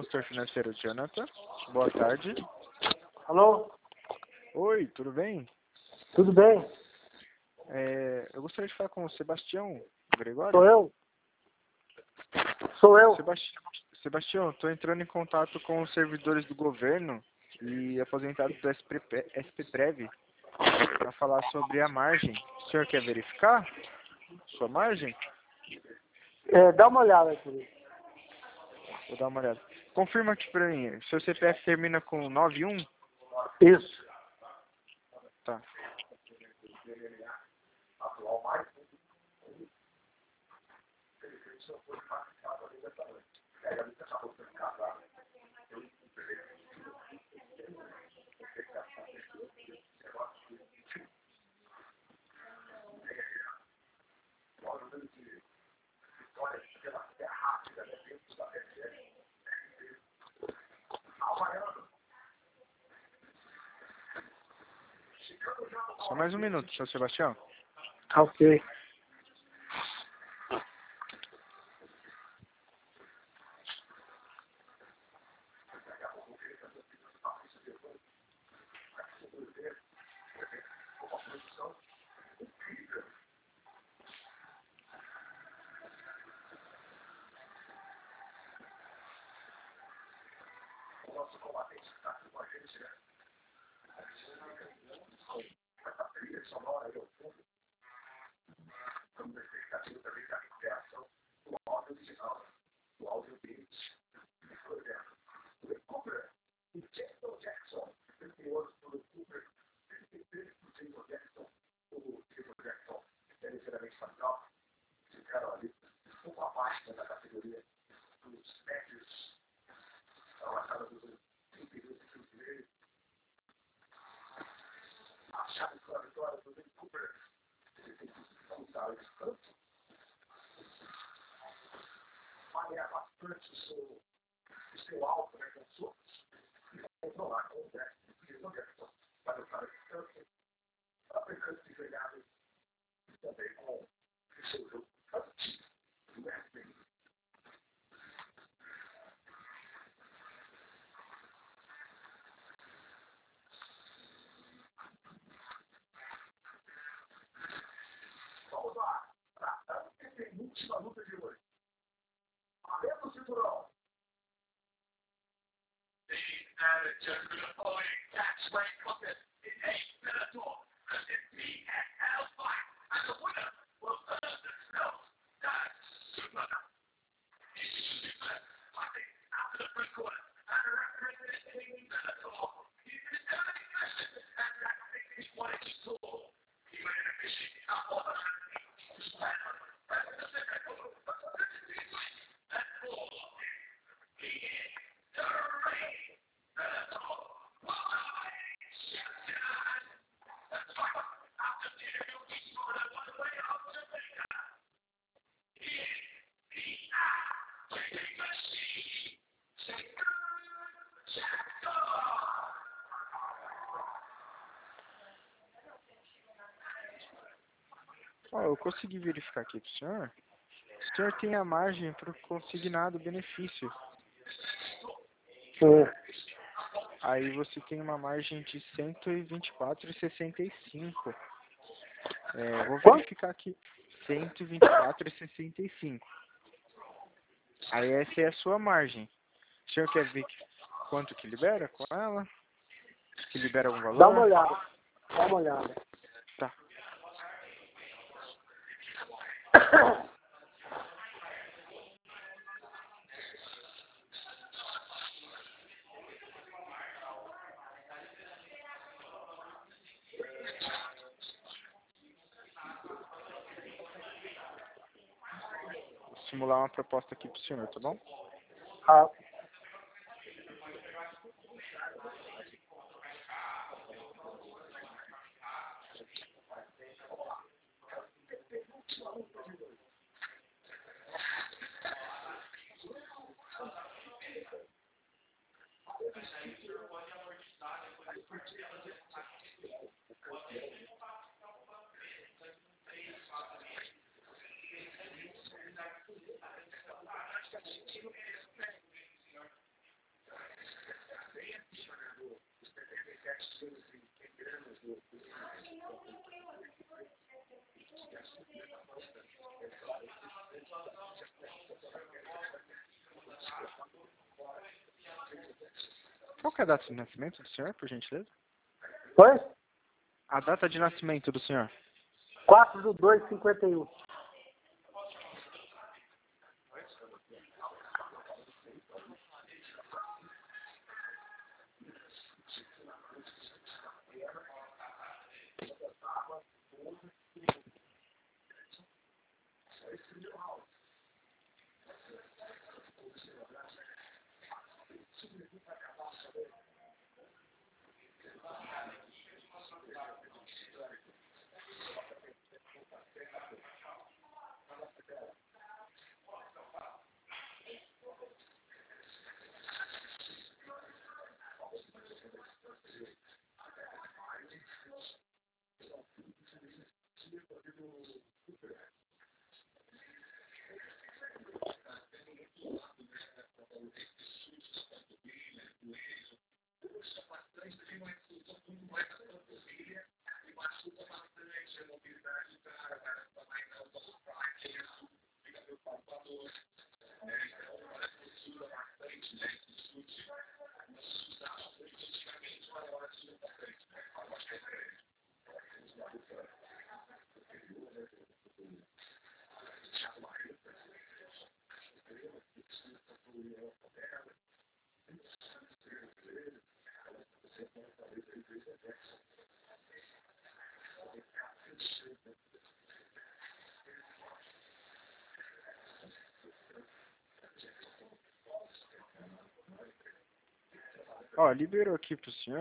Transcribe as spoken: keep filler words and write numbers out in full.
gestor financeiro Jonathan. Boa tarde. Alô? Oi, tudo bem? Tudo bem? É, eu gostaria de falar com o Sebastião Gregório. Sou eu? Sou eu. Sebasti... Sebastião, estou entrando em contato com os servidores do governo e aposentados do S P Prev para falar sobre a margem. O senhor quer verificar sua margem? É, dá uma olhada aqui. Vou dar uma olhada. Confirma aqui para mim. Seu C P F termina com nove um? Isso. Tá. Só mais um minuto, seu Sebastião. Ok. Ó, eu consegui verificar aqui para o senhor. O senhor tem a margem para o consignado benefício. Sim. Aí você tem uma margem de cento e vinte e quatro vírgula sessenta e cinco. É, vou verificar aqui. cento e vinte e quatro vírgula sessenta e cinco. Aí essa é a sua margem. O senhor quer ver que, quanto que libera com ela? Se libera algum valor? Dá uma olhada. Dá uma olhada. Tá. Vou simular uma proposta aqui pro senhor, tá bom? Ah, Qual que é a data de nascimento do senhor, por gentileza? Oi? A data de nascimento do senhor? quatro de dois de cinquenta e um. Ó, liberou aqui pro senhor.